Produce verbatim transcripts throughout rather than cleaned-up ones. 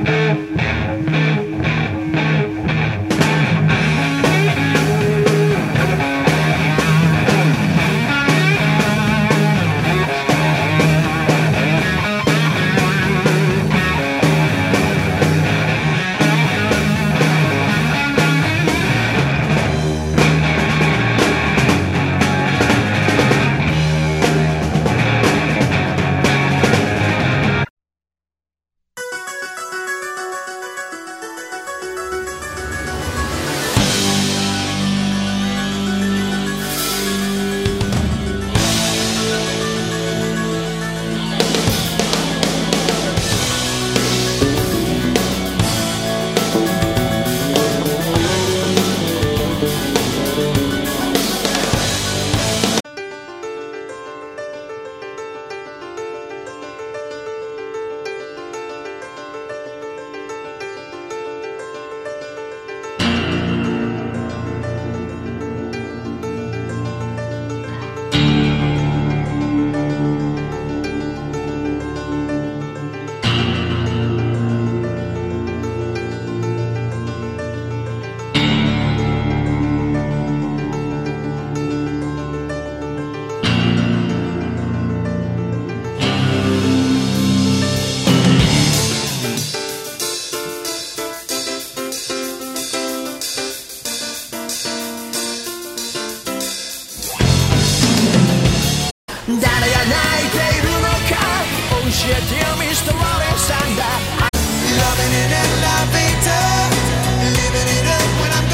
誰が泣いているのか教えてよミスターローレンさんだ Loving it and loving it Living it up when I'm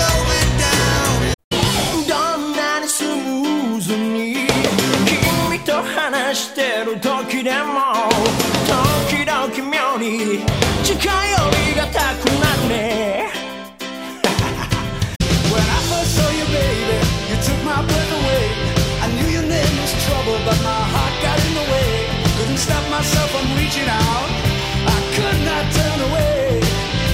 going down どんなにスムーズに君と話してる時でも時々妙に近寄りがたくなるねWhen I first saw you baby You took my breath away I knew your name was trouble, but my heart got in the way. Couldn't stop myself from reaching out. I could not turn away.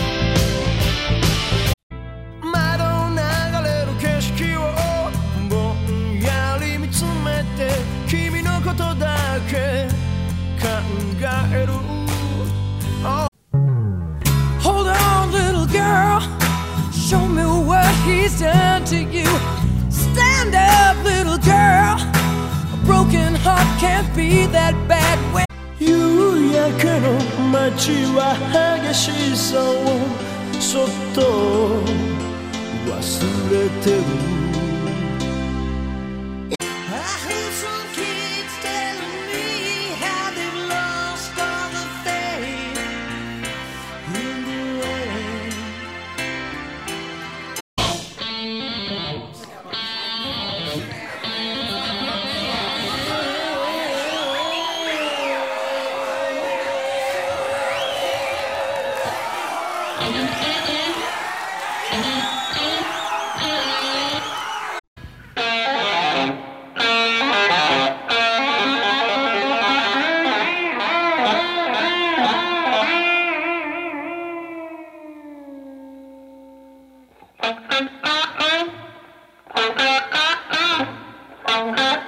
窓流れる景色をぼんやり見つめて君のことだけ考える。Oh. Hold on, little girl. Show me what he's done to you. Stand up, little girl. A broken heart can't be that bad. When 夕焼けの街は激しさをそっと忘れてる I heard some kids telling me how they've lost all the faith in the rain Uh-huh.